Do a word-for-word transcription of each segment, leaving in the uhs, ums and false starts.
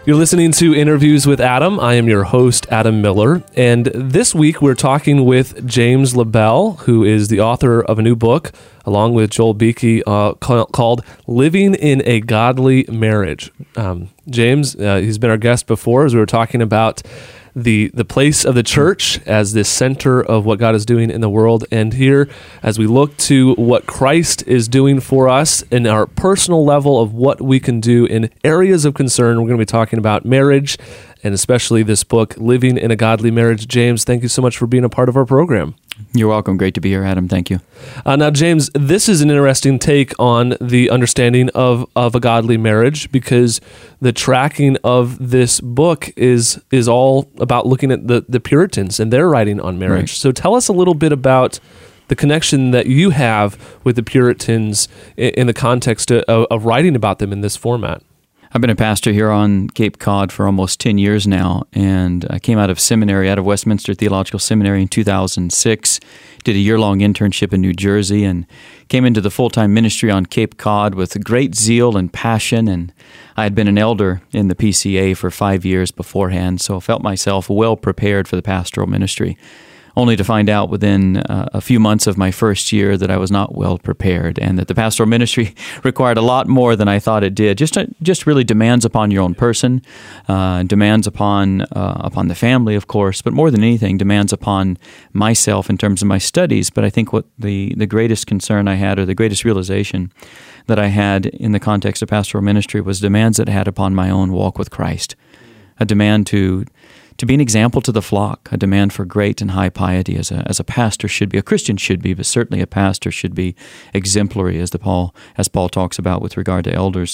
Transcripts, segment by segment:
You're listening to Interviews with Adam. I am your host, Adam Miller. And this week we're talking with James LaBelle, who is the author of a new book, along with Joel Beeke, uh, called Living in a Godly Marriage. Um, James, uh, he's been our guest before as we were talking about the the place of the church as this center of what God is doing in the world. And here, as we look to what Christ is doing for us in our personal level of what we can do in areas of concern, we're going to be talking about marriage, and especially this book, Living in a Godly Marriage. James, thank you so much for being a part of our program. You're welcome. Great to be here, Adam. Thank you. Uh, now, James, this is an interesting take on the understanding of, of a godly marriage, because the tracking of this book is is all about looking at the, the Puritans and their writing on marriage. Right. So tell us a little bit about the connection that you have with the Puritans in, in the context of, of writing about them in this format. I've been a pastor here on Cape Cod for almost ten years now, and I came out of seminary, out of Westminster Theological Seminary in two thousand six, did a year-long internship in New Jersey, and came into the full-time ministry on Cape Cod with great zeal and passion, and I had been an elder in the P C A for five years beforehand, so I felt myself well prepared for the pastoral ministry, only to find out within uh, a few months of my first year that I was not well prepared, and that the pastoral ministry required a lot more than I thought it did. Just just really demands upon your own person, uh, demands upon uh, upon the family, of course, but more than anything, demands upon myself in terms of my studies. But I think what the, the greatest concern I had, or the greatest realization that I had in the context of pastoral ministry, was demands that it had upon my own walk with Christ, a demand to to be an example to the flock, a demand for great and high piety as a as a pastor should be, a Christian should be, but certainly a pastor should be exemplary, as the Paul as Paul talks about with regard to elders.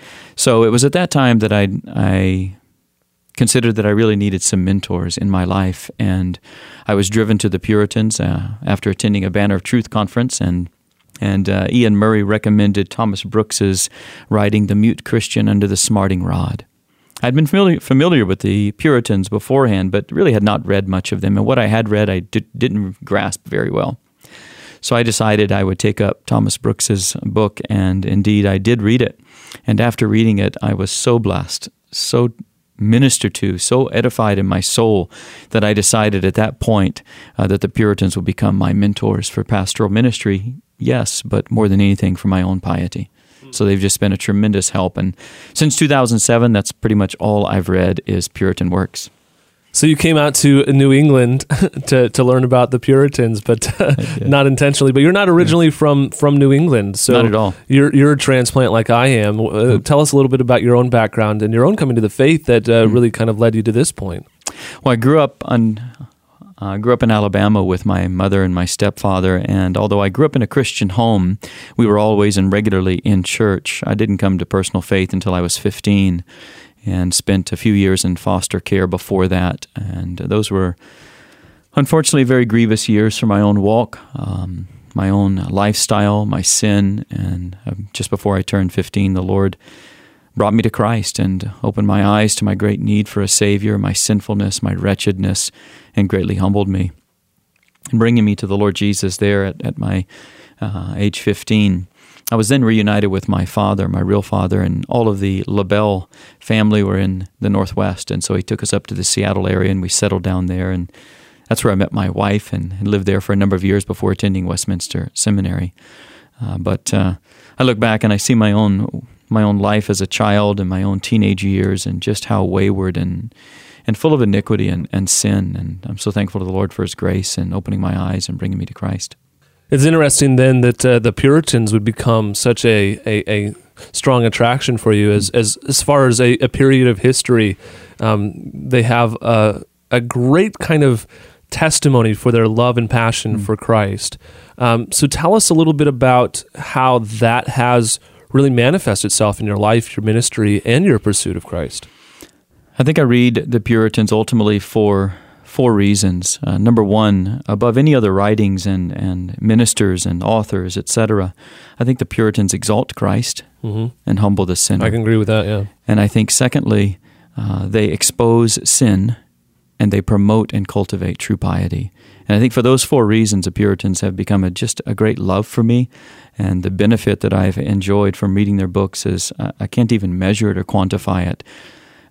So it was at that time that I I considered that I really needed some mentors in my life, and I was driven to the Puritans uh, after attending a Banner of Truth conference, and and uh, Ian Murray recommended Thomas Brooks's writing, The Mute Christian Under the Smarting Rod. I'd been familiar, familiar with the Puritans beforehand, but really had not read much of them. And what I had read, I did, didn't grasp very well. So I decided I would take up Thomas Brooks's book, and indeed I did read it. And after reading it, I was so blessed, so ministered to, so edified in my soul, that I decided at that point uh, that the Puritans would become my mentors for pastoral ministry, yes, but more than anything for my own piety. So they've just been a tremendous help. And since two thousand seven, that's pretty much all I've read is Puritan works. So you came out to New England to, to learn about the Puritans, but uh, not intentionally. But you're not originally yeah. from, from New England. So not at all. You're, you're a transplant like I am. Uh, mm-hmm. Tell us a little bit about your own background and your own coming to the faith that uh, mm-hmm. really kind of led you to this point. Well, I grew up on... I uh, grew up in Alabama with my mother and my stepfather, and although I grew up in a Christian home, we were always and regularly in church. I didn't come to personal faith until I was fifteen, and spent a few years in foster care before that, and those were unfortunately very grievous years for my own walk, um, my own lifestyle, my sin, and uh, just before I turned fifteen, the Lord brought me to Christ and opened my eyes to my great need for a Savior, my sinfulness, my wretchedness, and greatly humbled me. And bringing me to the Lord Jesus there at, at my uh, age fifteen, I was then reunited with my father, my real father, and all of the LaBelle family were in the Northwest, and so he took us up to the Seattle area, and we settled down there, and that's where I met my wife and, and lived there for a number of years before attending Westminster Seminary. Uh, but uh, I look back and I see my own my own life as a child and my own teenage years, and just how wayward and and full of iniquity and, and sin. And I'm so thankful to the Lord for His grace and opening my eyes and bringing me to Christ. It's interesting then that uh, the Puritans would become such a, a, a strong attraction for you as as, as far as a, a period of history. Um, they have a, a great kind of testimony for their love and passion mm-hmm. for Christ. Um, so tell us a little bit about how that has really manifest itself in your life, your ministry, and your pursuit of Christ. I think I read the Puritans ultimately for four reasons. Uh, number one, above any other writings and, and ministers and authors, et cetera, I think the Puritans exalt Christ mm-hmm. and humble the sinner. I can agree with that, yeah. And I think secondly, uh, they expose sin and they promote and cultivate true piety. And I think for those four reasons, the Puritans have become a, just a great love for me, and the benefit that I've enjoyed from reading their books is uh, I can't even measure it or quantify it.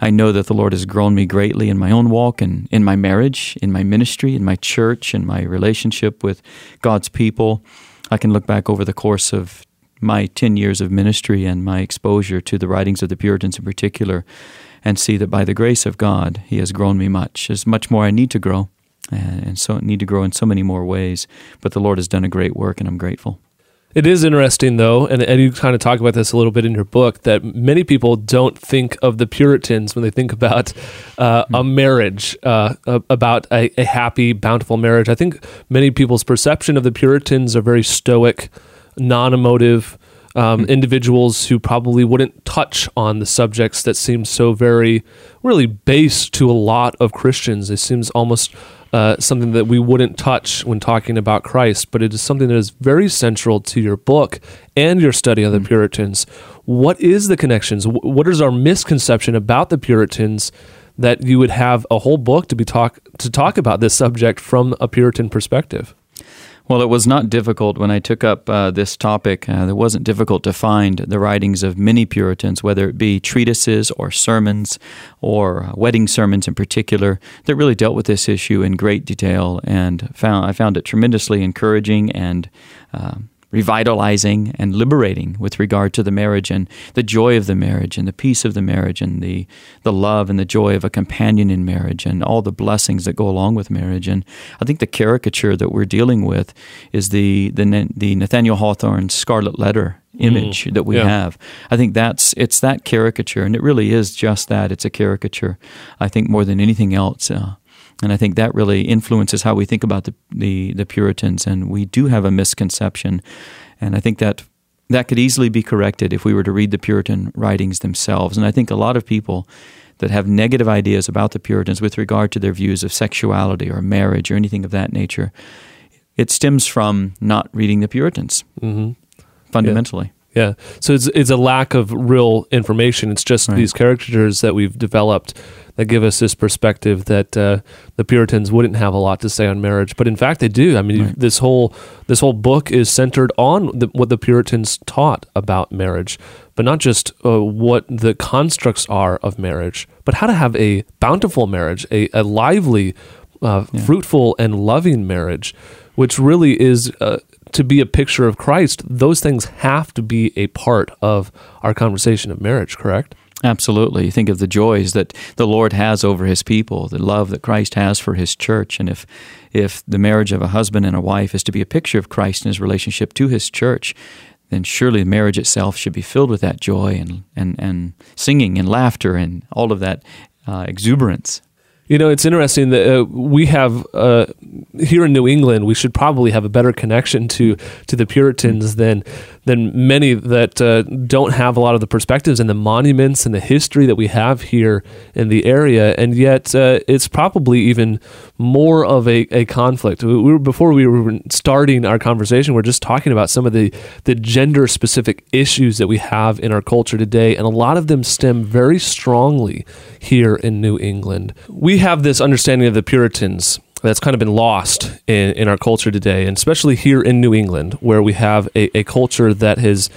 I know that the Lord has grown me greatly in my own walk and in my marriage, in my ministry, in my church, in my relationship with God's people. I can look back over the course of my ten years of ministry and my exposure to the writings of the Puritans in particular, and see that by the grace of God, He has grown me much. There's much more I need to grow, and so need to grow in so many more ways. But the Lord has done a great work, and I'm grateful. It is interesting, though, and, and you kind of talk about this a little bit in your book, that many people don't think of the Puritans when they think about uh, a marriage, uh, about a, a happy, bountiful marriage. I think many people's perception of the Puritans are very stoic, non-emotive um, mm-hmm. individuals who probably wouldn't touch on the subjects that seem so very, really base to a lot of Christians. It seems almost Uh, something that we wouldn't touch when talking about Christ, but it is something that is very central to your book and your study of the mm-hmm. Puritans. What is the connections? What is our misconception about the Puritans that you would have a whole book to be talk to talk about this subject from a Puritan perspective? Well, it was not difficult when I took up uh, this topic. Uh, it wasn't difficult to find the writings of many Puritans, whether it be treatises or sermons or uh, wedding sermons in particular, that really dealt with this issue in great detail. And found I found it tremendously encouraging and uh, revitalizing and liberating with regard to the marriage and the joy of the marriage and the peace of the marriage and the, the love and the joy of a companion in marriage and all the blessings that go along with marriage. And I think the caricature that we're dealing with is the the, the Nathaniel Hawthorne Scarlet Letter image mm, that we yeah. have. I think that's it's that caricature, and it really is just that. It's a caricature, I think, more than anything else. Uh, And I think that really influences how we think about the, the the Puritans, and we do have a misconception. And I think that that could easily be corrected if we were to read the Puritan writings themselves. And I think a lot of people that have negative ideas about the Puritans with regard to their views of sexuality or marriage or anything of that nature, it stems from not reading the Puritans, mm-hmm. fundamentally. Yeah. Yeah, so it's it's a lack of real information. It's just right. these caricatures that we've developed that give us this perspective that uh, the Puritans wouldn't have a lot to say on marriage, but in fact they do. I mean, right. this whole this whole book is centered on the, what the Puritans taught about marriage, but not just uh, what the constructs are of marriage, but how to have a bountiful marriage, a, a lively, uh, yeah. fruitful, and loving marriage, which really is. Uh, To be a picture of Christ, those things have to be a part of our conversation of marriage, correct? Absolutely. You think of the joys that the Lord has over His people, the love that Christ has for His church. And if if the marriage of a husband and a wife is to be a picture of Christ in His relationship to His church, then surely the marriage itself should be filled with that joy and, and, and singing and laughter and all of that uh, exuberance. You know, it's interesting that uh, we have, uh, here in New England, we should probably have a better connection to, to the Puritans than than many that uh, don't have a lot of the perspectives and the monuments and the history that we have here in the area. And yet uh, it's probably even more of a, a conflict. We were, before we were starting our conversation, we're just talking about some of the, the gender-specific issues that we have in our culture today, and a lot of them stem very strongly here in New England. We have this understanding of the Puritans that's kind of been lost in, in our culture today, and especially here in New England, where we have a, a culture that has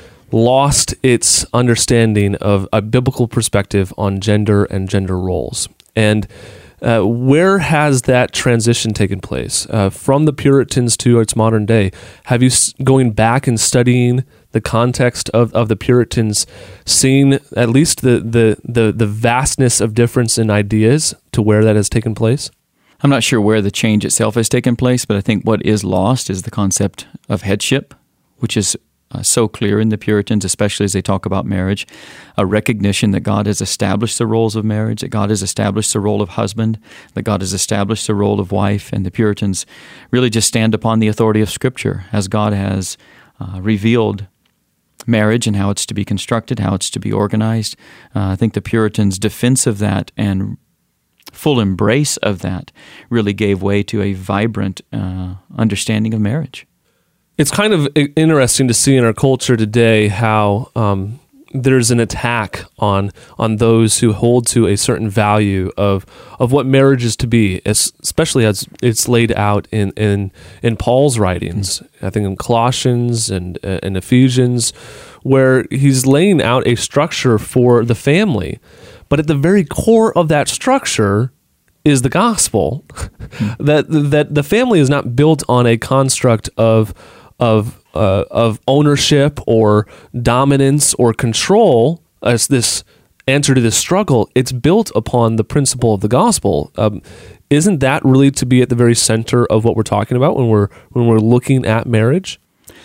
lost its understanding of a biblical perspective on gender and gender roles. And uh, where has that transition taken place uh, from the Puritans to its modern day? Have you, going back and studying the context of, of the Puritans, seen at least the, the, the, the vastness of difference in ideas to where that has taken place? I'm not sure where the change itself has taken place, but I think what is lost is the concept of headship, which is uh, so clear in the Puritans, especially as they talk about marriage, a recognition that God has established the roles of marriage, that God has established the role of husband, that God has established the role of wife, and the Puritans really just stand upon the authority of Scripture as God has uh, revealed marriage and how it's to be constructed, how it's to be organized. Uh, I think the Puritans' defense of that and full embrace of that really gave way to a vibrant uh, understanding of marriage. It's kind of interesting to see in our culture today how um, there's an attack on on those who hold to a certain value of of what marriage is to be, especially as it's laid out in in, in Paul's writings. Mm-hmm. I think in Colossians and uh, in Ephesians, where he's laying out a structure for the family. But at the very core of that structure is the gospel. that that the family is not built on a construct of of uh, of ownership or dominance or control as this answer to this struggle. It's built upon the principle of the gospel. Um, isn't that really to be at the very center of what we're talking about when we're when we're looking at marriage?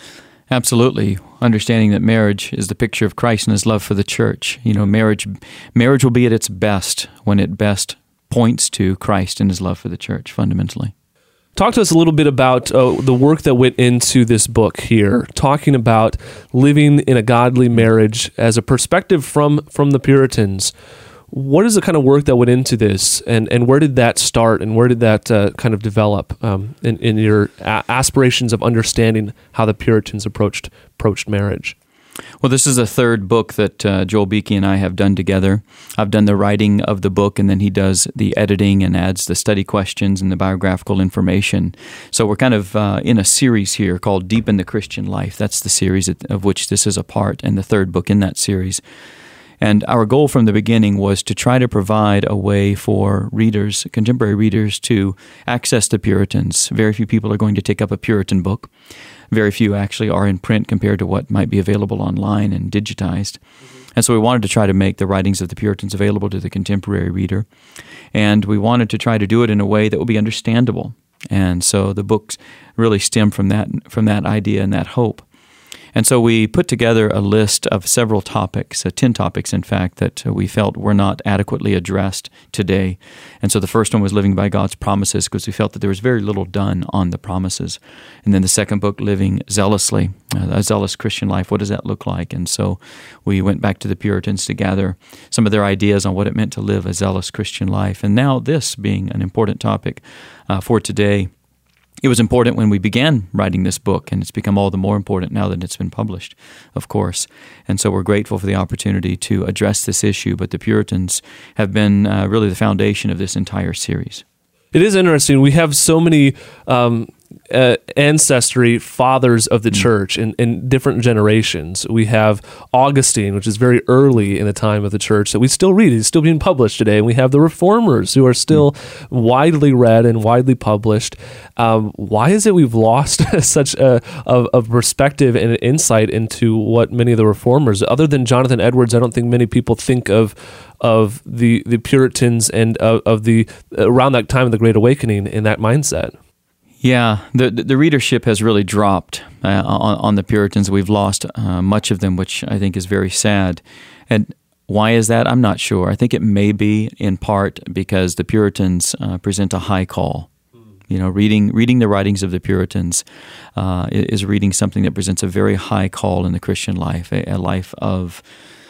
Absolutely. Understanding that marriage is the picture of Christ and his love for the church. You know, marriage marriage will be at its best when it best points to Christ and his love for the church, fundamentally. Talk to us a little bit about uh, the work that went into this book here, talking about living in a godly marriage as a perspective from, from the Puritans. What is the kind of work that went into this, and, and where did that start, and where did that uh, kind of develop um, in, in your a- aspirations of understanding how the Puritans approached approached marriage? Well, this is the third book that uh, Joel Beeke and I have done together. I've done the writing of the book, and then he does the editing and adds the study questions and the biographical information. So we're kind of uh, in a series here called Deep in the Christian Life. That's the series of which this is a part, and the third book in that series. And our goal from the beginning was to try to provide a way for readers, contemporary readers, to access the Puritans. Very few people are going to take up a Puritan book. Very few actually are in print compared to what might be available online and digitized. Mm-hmm. And so we wanted to try to make the writings of the Puritans available to the contemporary reader. And we wanted to try to do it in a way that would be understandable. And so the books really stem from that, from that idea and that hope. And so we put together a list of several topics, uh, ten topics, in fact, that uh, we felt were not adequately addressed today. And so the first one was Living by God's Promises, because we felt that there was very little done on the promises. And then the second book, Living Zealously, uh, a zealous Christian life, what does that look like? And so we went back to the Puritans to gather some of their ideas on what it meant to live a zealous Christian life. And now this being an important topic uh, for today. It was important when we began writing this book, and it's become all the more important now that it's been published, of course. And so we're grateful for the opportunity to address this issue, but the Puritans have been uh, really the foundation of this entire series. It is interesting. We have so many um, uh, ancestry fathers of the mm. church in, in different generations. We have Augustine, which is very early in the time of the church that we still read. It's still being published today. And we have the Reformers, who are still mm. widely read and widely published. Um, why is it we've lost such a, a, a perspective and an insight into what many of the Reformers, other than Jonathan Edwards, I don't think many people think of of the, the Puritans and of, of the around that time of the Great Awakening in that mindset? Yeah, the the readership has really dropped uh, on, on the Puritans. We've lost uh, much of them, which I think is very sad. And why is that? I'm not sure. I think it may be in part because the Puritans uh, present a high call. You know, reading reading the writings of the Puritans uh, is reading something that presents a very high call in the Christian life, a, a life of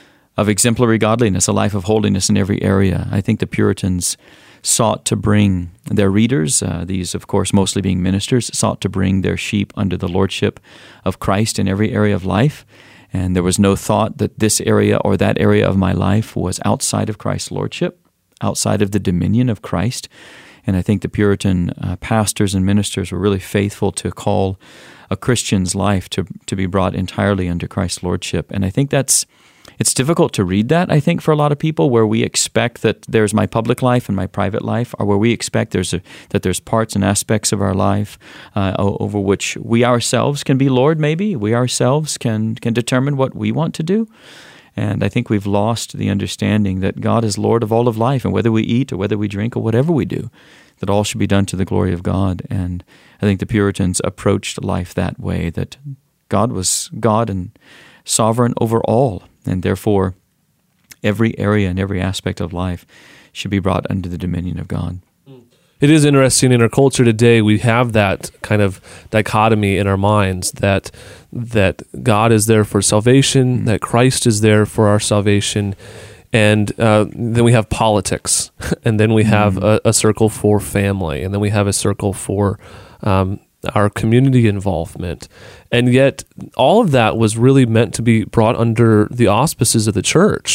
of exemplary godliness, a life of holiness in every area. I think the Puritans sought to bring their readers, uh, these of course mostly being ministers, sought to bring their sheep under the lordship of Christ in every area of life. And there was no thought that this area or that area of my life was outside of Christ's lordship, outside of the dominion of Christ. And I think the Puritan uh, pastors and ministers were really faithful to call a Christian's life to, to be brought entirely under Christ's lordship. And I think that's It's difficult to read that, I think, for a lot of people, where we expect that there's my public life and my private life, or where we expect there's a, that there's parts and aspects of our life uh, over which we ourselves can be Lord, maybe. We ourselves can, can determine what we want to do. And I think we've lost the understanding that God is Lord of all of life, and whether we eat or whether we drink or whatever we do, that all should be done to the glory of God. And I think the Puritans approached life that way, that God was God and sovereign over all. And therefore, every area and every aspect of life should be brought under the dominion of God. It is interesting in our culture today, we have that kind of dichotomy in our minds that that God is there for salvation, mm-hmm. that Christ is there for our salvation, and uh, then we have politics, and then we have mm-hmm. a, a circle for family, and then we have a circle for um, our community involvement. And yet all of that was really meant to be brought under the auspices of the church.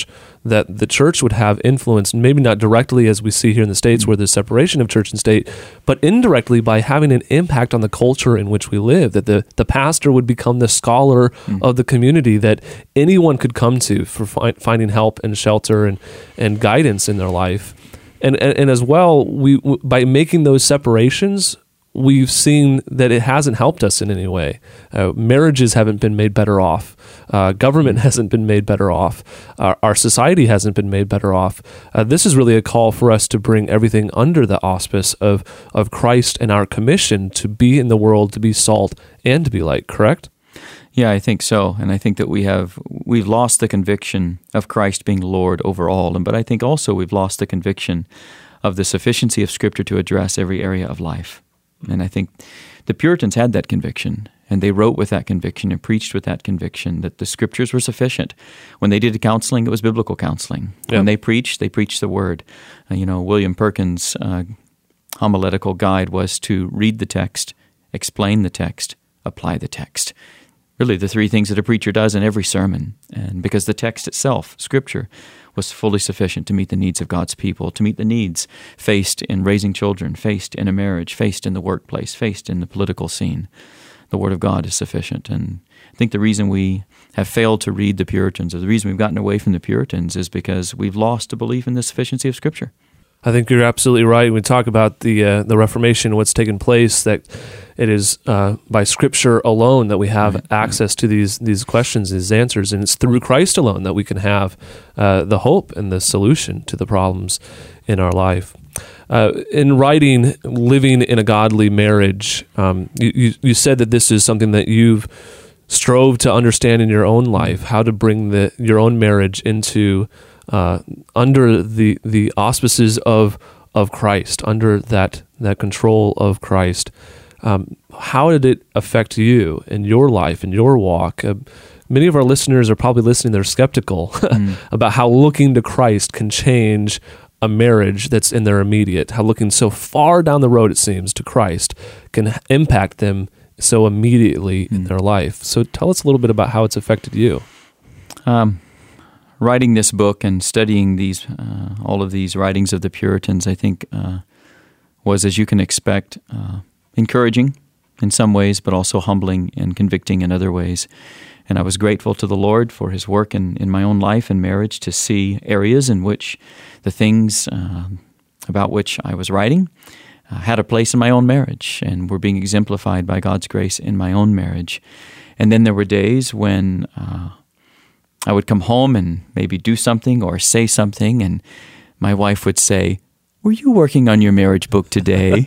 that the church would have influence, maybe not directly as we see here in the States where there's separation of church and state, but indirectly by having an impact on the culture in which we live, that the, the pastor would become the scholar mm. of the community that anyone could come to for fi- finding help and shelter and, and guidance in their life. And, and, and as well, we by making those separations, we've seen that it hasn't helped us in any way. Uh, marriages haven't been made better off. Uh, government hasn't been made better off. Our, our society hasn't been made better off. Uh, this is really a call for us to bring everything under the auspice of, of Christ and our commission to be in the world, to be salt and to be light, correct? Yeah, I think so. And I think that we have, we've lost the conviction of Christ being Lord over all. And, but I think also we've lost the conviction of the sufficiency of Scripture to address every area of life. And I think the Puritans had that conviction, and they wrote with that conviction and preached with that conviction that the Scriptures were sufficient. When they did counseling, it was biblical counseling. Yeah. When they preached, they preached the Word. Uh, you know, William Perkins' uh, homiletical guide was to read the text, explain the text, apply the text. Really the three things that a preacher does in every sermon. And because the text itself, Scripture, was fully sufficient to meet the needs of God's people, to meet the needs faced in raising children, faced in a marriage, faced in the workplace, faced in the political scene. The Word of God is sufficient. And I think the reason we have failed to read the Puritans, or the reason we've gotten away from the Puritans, is because we've lost a belief in the sufficiency of Scripture. I think you're absolutely right. When we talk about the uh, the Reformation, what's taken place, that it is uh, by Scripture alone that we have right, access right. to these these questions, these answers, and it's through Christ alone that we can have uh, the hope and the solution to the problems in our life. Uh, in writing Living in a Godly Marriage, um, you, you, you said that this is something that you've strove to understand in your own life, how to bring the your own marriage into Uh, under the the auspices of of Christ, under that that control of Christ. Um, how did it affect you in your life, in your walk? Uh, many of our listeners are probably listening, they're skeptical mm. about how looking to Christ can change a marriage that's in their immediate, how looking so far down the road, it seems, to Christ can impact them so immediately mm. in their life. So tell us a little bit about how it's affected you. Um. Writing this book and studying these, uh, all of these writings of the Puritans, I think uh, was, as you can expect, uh, encouraging in some ways, but also humbling and convicting in other ways. And I was grateful to the Lord for His work in, in my own life and marriage to see areas in which the things uh, about which I was writing uh, had a place in my own marriage and were being exemplified by God's grace in my own marriage. And then there were days when Uh, I would come home and maybe do something or say something, and my wife would say, "Were you working on your marriage book today?"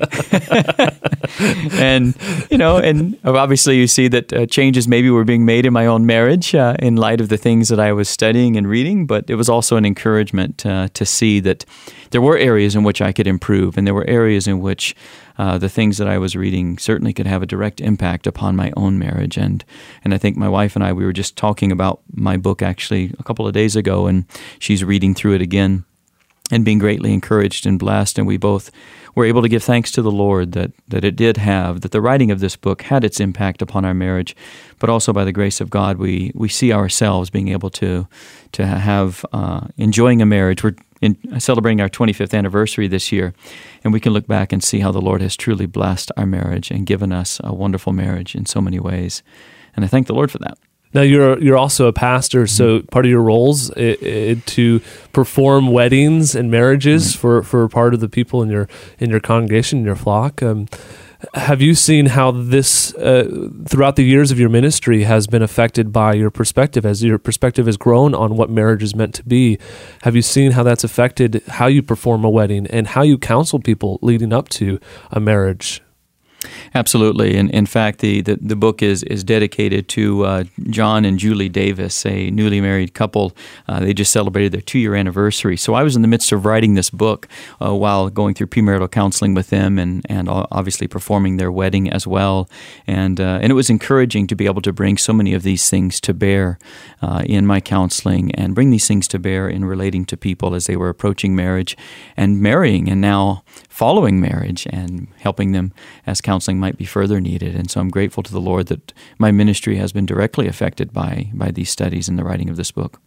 And, you know, and obviously you see that uh, changes maybe were being made in my own marriage uh, in light of the things that I was studying and reading, but it was also an encouragement uh, to see that there were areas in which I could improve, and there were areas in which uh, the things that I was reading certainly could have a direct impact upon my own marriage. And and I think my wife and I, we were just talking about my book actually a couple of days ago, and she's reading through it again and being greatly encouraged and blessed, and we both were able to give thanks to the Lord that, that it did have, that the writing of this book had its impact upon our marriage, but also by the grace of God, we we see ourselves being able to to have, uh, enjoying a marriage. We're in, celebrating our twenty-fifth anniversary this year, and we can look back and see how the Lord has truly blessed our marriage and given us a wonderful marriage in so many ways, and I thank the Lord for that. Now, you're you're also a pastor, so part of your roles is, is to perform weddings and marriages mm-hmm. for, for part of the people in your in your congregation, in your flock. Um, have you seen how this, uh, throughout the years of your ministry, has been affected by your perspective, as your perspective has grown on what marriage is meant to be? Have you seen how that's affected how you perform a wedding and how you counsel people leading up to a marriage? Absolutely. And in fact, the, the, the book is is dedicated to uh, John and Julie Davis, a newly married couple. Uh, they just celebrated their two-year anniversary. So I was in the midst of writing this book uh, while going through premarital counseling with them and, and obviously performing their wedding as well. And uh, and it was encouraging to be able to bring so many of these things to bear uh, in my counseling and bring these things to bear in relating to people as they were approaching marriage and marrying and now following marriage and helping them as counseling might be further needed. And so I'm grateful to the Lord that my ministry has been directly affected by by these studies and the writing of this book.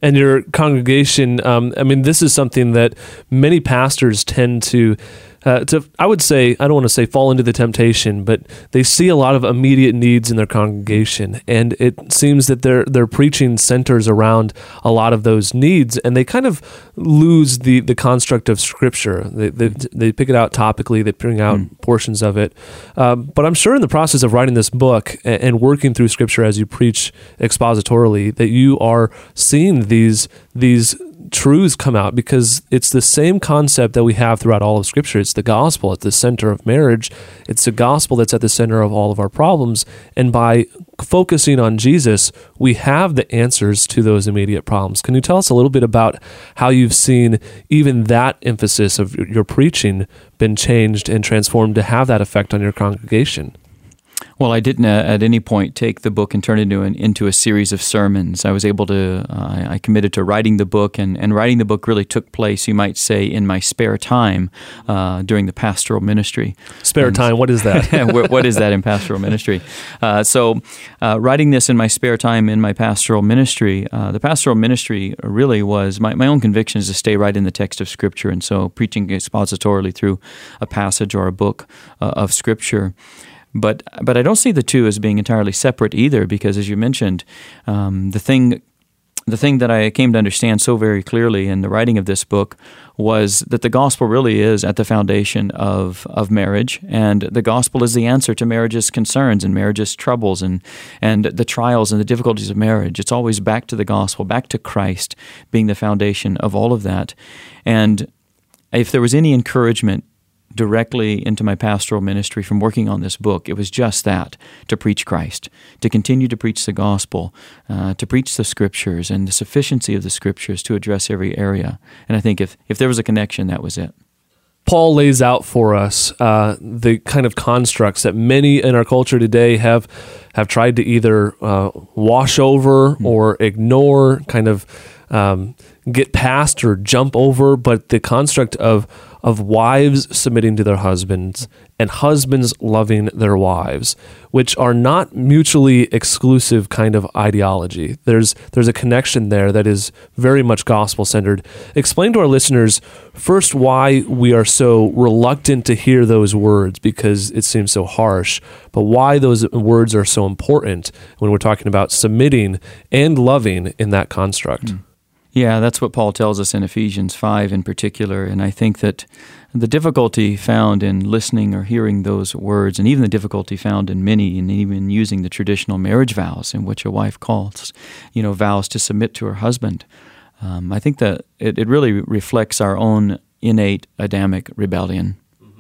And your congregation, um, I mean, this is something that many pastors tend to, uh, to, I would say, I don't want to say fall into the temptation, but they see a lot of immediate needs in their congregation, and it seems that their their preaching centers around a lot of those needs, and they kind of lose the, the construct of Scripture. They, they they pick it out topically, they bring out mm. portions of it. Um, but I'm sure in the process of writing this book and, and working through Scripture as you preach expositorily, that you are seeing these these truths come out, because it's the same concept that we have throughout all of Scripture. It's the gospel at the center of marriage. It's the gospel that's at the center of all of our problems. And by focusing on Jesus, we have the answers to those immediate problems. Can you tell us a little bit about how you've seen even that emphasis of your preaching been changed and transformed to have that effect on your congregation? Well, I didn't uh, at any point take the book and turn it into an, into a series of sermons. I was able to, uh, I committed to writing the book, and, and writing the book really took place, you might say, in my spare time uh, during the pastoral ministry. Spare and, time, what is that? What is that in pastoral ministry? Uh, so uh, writing this in my spare time in my pastoral ministry, uh, the pastoral ministry really was, my, my own conviction is to stay right in the text of Scripture, and so preaching expositorily through a passage or a book uh, of Scripture. But but I don't see the two as being entirely separate either, because as you mentioned, um, the thing the thing that I came to understand so very clearly in the writing of this book was that the gospel really is at the foundation of of marriage, and the gospel is the answer to marriage's concerns and marriage's troubles and and the trials and the difficulties of marriage. It's always back to the gospel, back to Christ being the foundation of all of that. And if there was any encouragement directly into my pastoral ministry from working on this book, it was just that, to preach Christ, to continue to preach the gospel, uh, to preach the Scriptures and the sufficiency of the Scriptures to address every area. And I think if, if there was a connection, that was it. Paul lays out for us uh, the kind of constructs that many in our culture today have have tried to either uh, wash over mm-hmm. or ignore, kind of um, get past or jump over, but the construct of of wives submitting to their husbands and husbands loving their wives, which are not mutually exclusive kind of ideology. There's there's a connection there that is very much gospel-centered. Explain to our listeners first why we are so reluctant to hear those words, because it seems so harsh, but why those words are so important when we're talking about submitting and loving in that construct. Mm. Yeah, that's what Paul tells us in Ephesians five in particular, and I think that the difficulty found in listening or hearing those words, and even the difficulty found in many, and even using the traditional marriage vows in which a wife calls, you know, vows to submit to her husband, um, I think that it, it really reflects our own innate Adamic rebellion.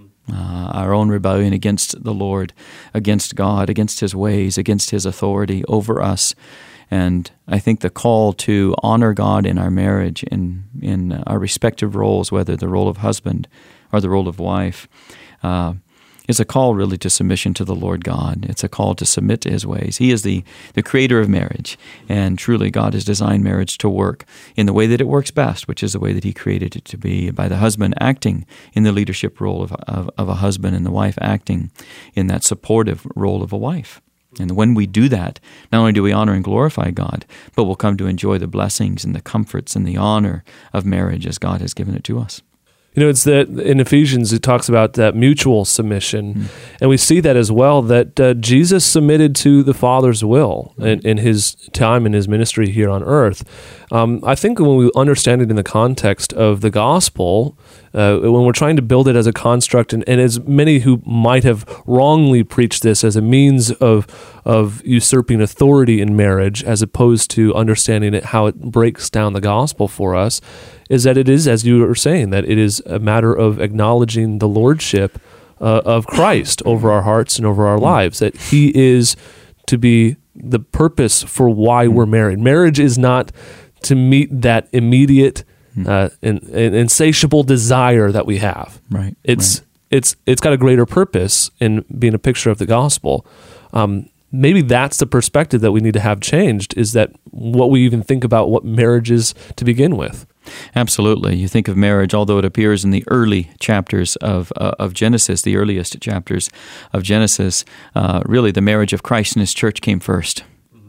Uh, our own rebellion against the Lord, against God, against His ways, against His authority over us. And I think the call to honor God in our marriage, in in our respective roles, whether the role of husband or the role of wife, uh, is a call really to submission to the Lord God. It's a call to submit to His ways. He is the, the creator of marriage, and truly God has designed marriage to work in the way that it works best, which is the way that He created it to be, by the husband acting in the leadership role of, of, of a husband, and the wife acting in that supportive role of a wife. And when we do that, not only do we honor and glorify God, but we'll come to enjoy the blessings and the comforts and the honor of marriage as God has given it to us. You know, it's that in Ephesians it talks about that mutual submission, mm. and we see that as well, that uh, Jesus submitted to the Father's will in, in His time in His ministry here on earth. Um, I think when we understand it in the context of the gospel, uh, when we're trying to build it as a construct, and, and as many who might have wrongly preached this as a means of of usurping authority in marriage, as opposed to understanding it how it breaks down the gospel for us, is that it is, as you were saying, that it is a matter of acknowledging the lordship uh, of Christ over our hearts and over our lives, that He is to be the purpose for why we're married. Marriage is not to meet that immediate uh, and, and insatiable desire that we have. Right. It's right. it's it's got a greater purpose in being a picture of the gospel. Um, maybe that's the perspective that we need to have changed, is that what we even think about what marriage is to begin with. Absolutely. You think of marriage, although it appears in the early chapters of uh, of Genesis, the earliest chapters of Genesis, uh, really the marriage of Christ and His church came first.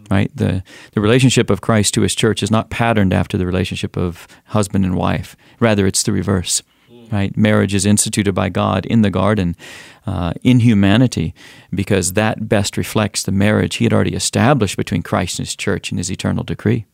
right? The the relationship of Christ to his church is not patterned after the relationship of husband and wife. Rather, it's the reverse, right? Marriage is instituted by God in the garden, uh, in humanity, because that best reflects the marriage he had already established between Christ and his church in his eternal decree.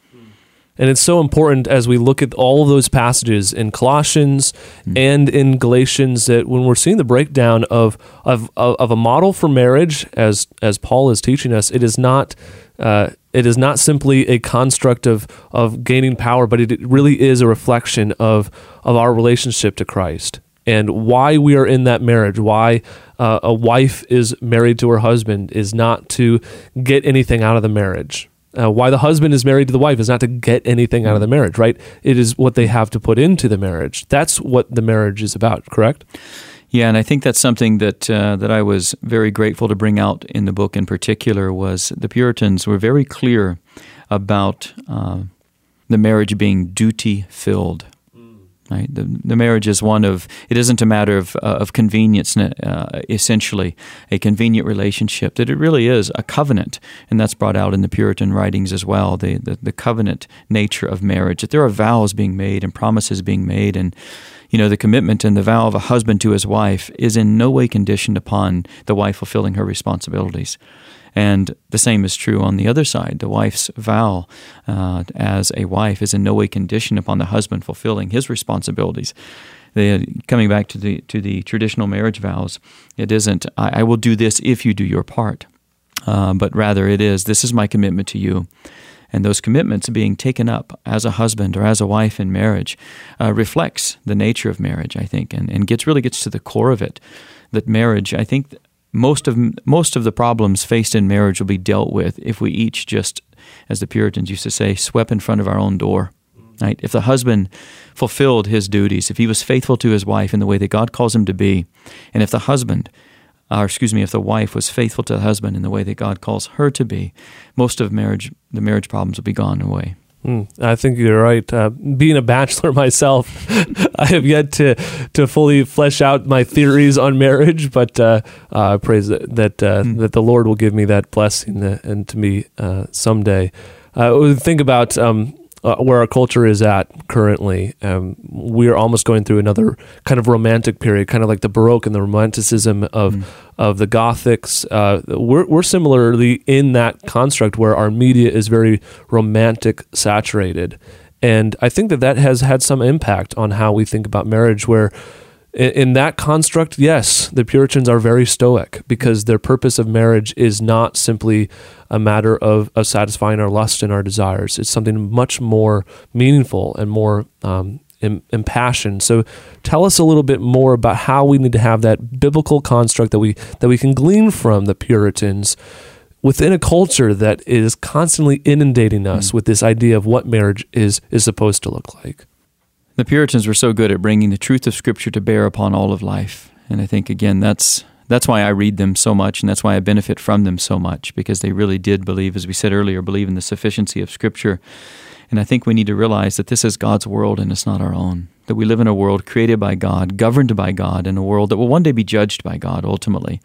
And it's so important as we look at all of those passages in Colossians mm. and in Galatians that when we're seeing the breakdown of, of of a model for marriage, as as Paul is teaching us, it is not uh, it is not simply a construct of of gaining power, but it really is a reflection of of our relationship to Christ and why we are in that marriage. Why uh, a wife is married to her husband is not to get anything out of the marriage. Uh, why the husband is married to the wife is not to get anything out of the marriage, right? It is what they have to put into the marriage. That's what the marriage is about, correct? Yeah, and I think that's something that uh, that I was very grateful to bring out in the book in particular was the Puritans were very clear about uh, the marriage being duty-filled. Right? The, the marriage is one of, it isn't a matter of uh, of convenience, uh, essentially, a convenient relationship, that it really is a covenant, and that's brought out in the Puritan writings as well, the, the, the covenant nature of marriage, that there are vows being made and promises being made, and you know, the commitment and the vow of a husband to his wife is in no way conditioned upon the wife fulfilling her responsibilities. And the same is true on the other side. The wife's vow uh, as a wife is in no way conditioned upon the husband fulfilling his responsibilities. They, coming back to the to the traditional marriage vows, it isn't, I, I will do this if you do your part, uh, but rather it is, this is my commitment to you. And those commitments being taken up as a husband or as a wife in marriage uh, reflects the nature of marriage, I think, and, and gets really gets to the core of it, that marriage, I think, Most of most of the problems faced in marriage will be dealt with if we each just, as the Puritans used to say, swept in front of our own door. Right? If the husband fulfilled his duties, if he was faithful to his wife in the way that God calls him to be, and if the husband, or excuse me, if the wife was faithful to the husband in the way that God calls her to be, most of marriage, the marriage problems will be gone away. Mm, I think you're right. Uh, being a bachelor myself, I have yet to to fully flesh out my theories on marriage, but uh, uh, I praise that that, uh, mm. that the Lord will give me that blessing uh, and to me uh, someday. Uh, think about um, uh, where our culture is at currently. Um, we are almost going through another kind of romantic period, kind of like the Baroque and the Romanticism of mm. of the Gothics. Uh, we're we're similarly in that construct where our media is very romantic saturated, and I think that that has had some impact on how we think about marriage. Where in, in that construct, yes, the Puritans are very stoic because their purpose of marriage is not simply a matter of, of satisfying our lust and our desires. It's something much more meaningful and more um, impassioned. So tell us a little bit more about how we need to have that biblical construct that we that we can glean from the Puritans within a culture that is constantly inundating us mm. with this idea of what marriage is is supposed to look like. The Puritans were so good at bringing the truth of Scripture to bear upon all of life. And I think, again, that's that's why I read them so much, and that's why I benefit from them so much, because they really did believe, as we said earlier, believe in the sufficiency of Scripture. And I think we need to realize that this is God's world and it's not our own, that we live in a world created by God, governed by God, in a world that will one day be judged by God ultimately.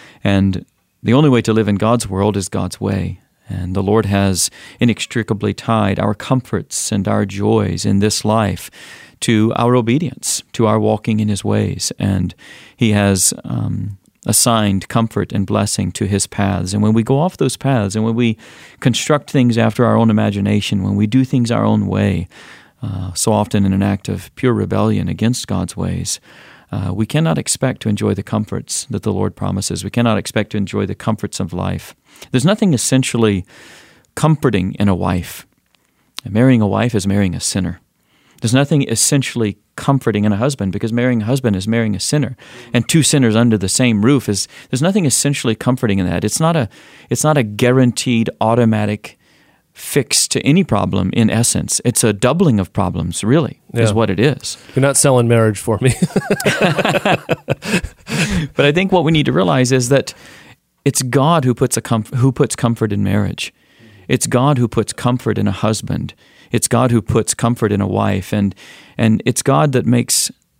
And the only way to live in God's world is God's way. And the Lord has inextricably tied our comforts and our joys in this life to our obedience, to our walking in His ways. And He has um, assigned comfort and blessing to His paths. And when we go off those paths, and when we construct things after our own imagination, when we do things our own way, uh, so often in an act of pure rebellion against God's ways, uh, we cannot expect to enjoy the comforts that the Lord promises. We cannot expect to enjoy the comforts of life. There's nothing essentially comforting in a wife. Marrying a wife is marrying a sinner. There's nothing essentially comforting in a husband, because marrying a husband is marrying a sinner, and two sinners under the same roof is. There's nothing essentially comforting in that. It's not a. It's not a guaranteed automatic fix to any problem. In essence, it's a doubling of problems. Really, yeah. is what it is. You're not selling marriage for me. But I think what we need to realize is that it's God who puts a comf- who puts comfort in marriage. It's God who puts comfort in a husband. It's God who puts comfort in a wife, and and it's God that makes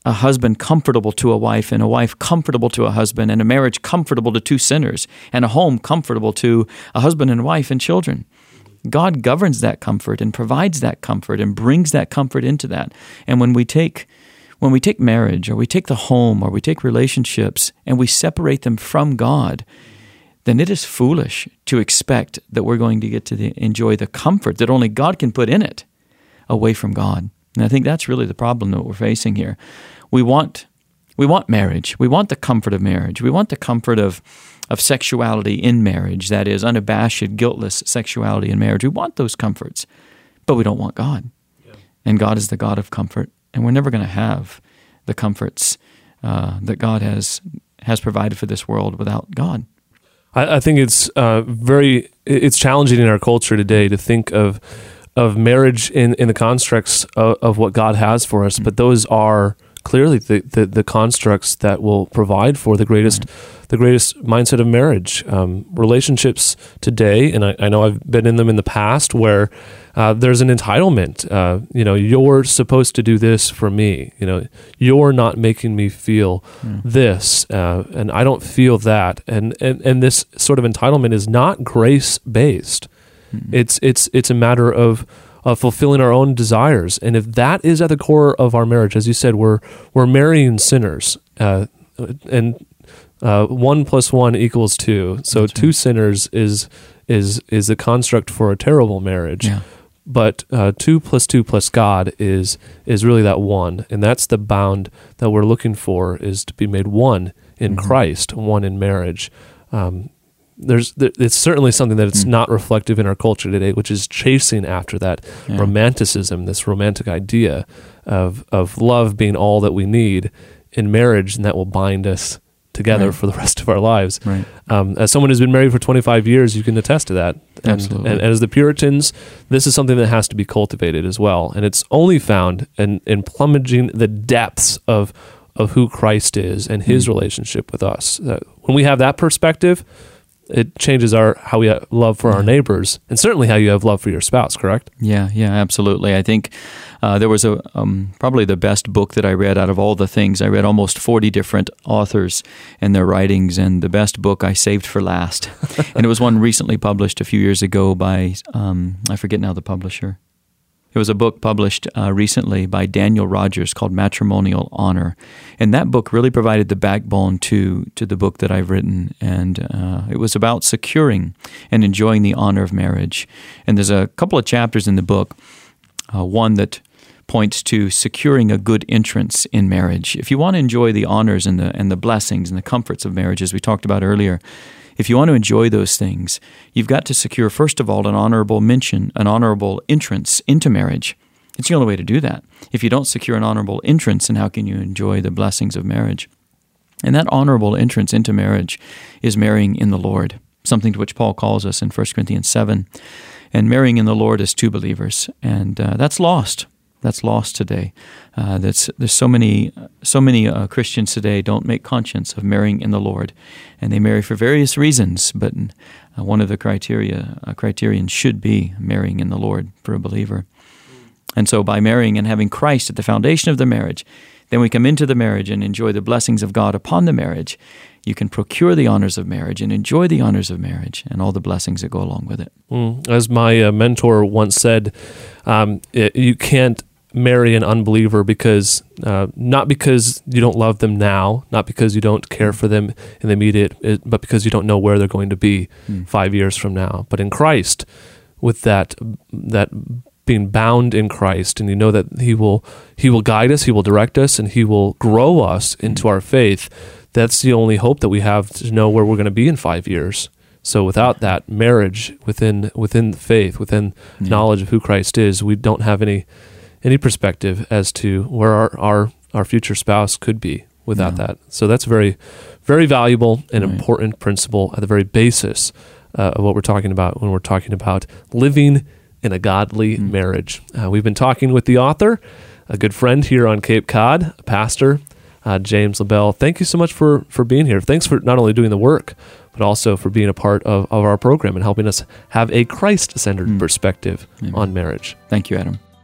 a husband comfortable to a wife, and a wife comfortable to a husband, and a marriage comfortable to two sinners, and a home comfortable to a husband and wife and children. God governs that comfort and provides that comfort and brings that comfort into that. And when we take when we take marriage, or we take the home, or we take relationships, and we separate them from God, then it is foolish to expect that we're going to get to the, enjoy the comfort that only God can put in it away from God. And I think that's really the problem that we're facing here. We want we want marriage. We want the comfort of marriage. We want the comfort of of sexuality in marriage, that is, unabashed, guiltless sexuality in marriage. We want those comforts, but we don't want God. Yeah. And God is the God of comfort, and we're never going to have the comforts uh, that God has has provided for this world without God. I, I think it's uh, very it's challenging in our culture today to think of of marriage in, in the constructs of, of what God has for us, mm-hmm. but those are clearly the, the, the constructs that will provide for the greatest right. the greatest mindset of marriage. Um, relationships today, and I, I know I've been in them in the past, where uh, there's an entitlement. Uh, you know, you're supposed to do this for me. You know, you're not making me feel mm. this, uh, and I don't feel that. And, and and this sort of entitlement is not grace-based. Mm. It's it's it's a matter of of fulfilling our own desires. And if that is at the core of our marriage, as you said, we're we're marrying sinners, uh, and uh, one plus one equals two. So That's two right. sinners is is is the construct for a terrible marriage. Yeah. But uh, two plus two plus God is is really that one, and that's the bound that we're looking for, is to be made one in mm-hmm. Christ, one in marriage. Um, There's, there, it's certainly something that it's mm. not reflective in our culture today, which is chasing after that yeah. romanticism, this romantic idea of of love being all that we need in marriage, and that will bind us together right. for the rest of our lives. Right. Um, as someone who's been married for twenty-five years, you can attest to that. And, Absolutely. And, and as the Puritans, this is something that has to be cultivated as well, and it's only found in, in plummeting the depths of of who Christ is and His mm. relationship with us. Uh, when we have that perspective, it changes our how we have love for yeah. our neighbors, and certainly how you have love for your spouse, correct? Yeah, yeah, absolutely. I think uh, there was a um, probably the best book that I read out of all the things. I read almost forty different authors and their writings, and the best book I saved for last. And it was one recently published a few years ago by, um, I forget now the publisher. It was a book published uh, recently by Daniel Rogers called Matrimonial Honor. And that book really provided the backbone to to the book that I've written. And uh, it was about securing and enjoying the honor of marriage. And there's a couple of chapters in the book, uh, one that points to securing a good entrance in marriage. If you want to enjoy the honors and the and the blessings and the comforts of marriage, as we talked about earlier, if you want to enjoy those things, you've got to secure, first of all, an honorable mention, an honorable entrance into marriage. It's the only way to do that. If you don't secure an honorable entrance, then how can you enjoy the blessings of marriage? And that honorable entrance into marriage is marrying in the Lord, something to which Paul calls us in First Corinthians seven. And marrying in the Lord is two believers, and uh, that's lost. That's lost today. Uh, that's there's so many so many uh, Christians today don't make conscience of marrying in the Lord, and they marry for various reasons. But uh, one of the criteria uh, criterion should be marrying in the Lord for a believer. And so, by marrying and having Christ at the foundation of the marriage, then we come into the marriage and enjoy the blessings of God upon the marriage. You can procure the honors of marriage and enjoy the honors of marriage and all the blessings that go along with it. Mm. As my uh, mentor once said, um, it, you can't marry an unbeliever because uh, not because you don't love them now, not because you don't care for them in the immediate, but because you don't know where they're going to be mm. five years from now. But in Christ, with that that being bound in Christ, and you know that He will He will guide us, He will direct us, and He will grow us into our faith. That's the only hope that we have to know where we're going to be in five years. So without that marriage within within faith, within yeah. knowledge of who Christ is, we don't have any. any perspective as to where our, our, our future spouse could be without yeah. that. So that's very, very valuable and right. important principle at the very basis uh, of what we're talking about when we're talking about living in a godly mm. marriage. Uh, we've been talking with the author, a good friend here on Cape Cod, a pastor, uh, James LaBelle. Thank you so much for, for being here. Thanks for not only doing the work, but also for being a part of, of our program and helping us have a Christ-centered mm. perspective Amen. On marriage. Thank you, Adam.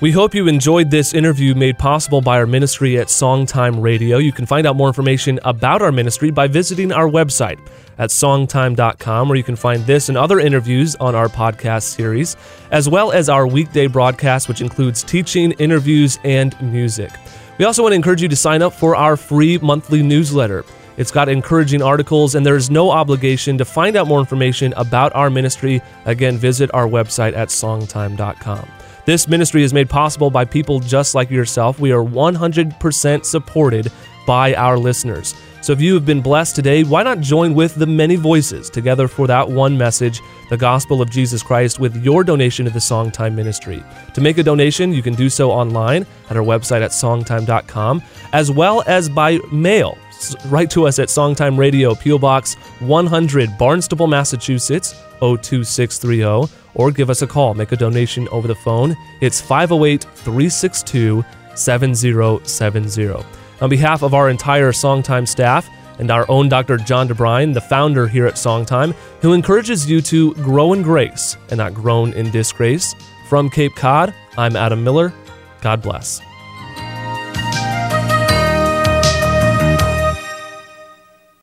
We hope you enjoyed this interview made possible by our ministry at Songtime Radio. You can find out more information about our ministry by visiting our website at songtime dot com, where you can find this and other interviews on our podcast series, as well as our weekday broadcast, which includes teaching, interviews, and music. We also want to encourage you to sign up for our free monthly newsletter. It's got encouraging articles, and there is no obligation. To find out more information about our ministry, again, visit our website at songtime dot com. This ministry is made possible by people just like yourself. We are one hundred percent supported by our listeners. So if you have been blessed today, why not join with the many voices together for that one message, the gospel of Jesus Christ, with your donation to the Songtime ministry. To make a donation, you can do so online at our website at songtime dot com, as well as by mail. Write to us at Songtime Radio, P O Box one hundred, Barnstable, Massachusetts, oh two six three oh, or give us a call. Make a donation over the phone. It's five oh eight, three six two, seven oh seven oh. On behalf of our entire Songtime staff and our own Doctor John DeBrine, the founder here at Songtime, who encourages you to grow in grace and not groan in disgrace, from Cape Cod, I'm Adam Miller. God bless.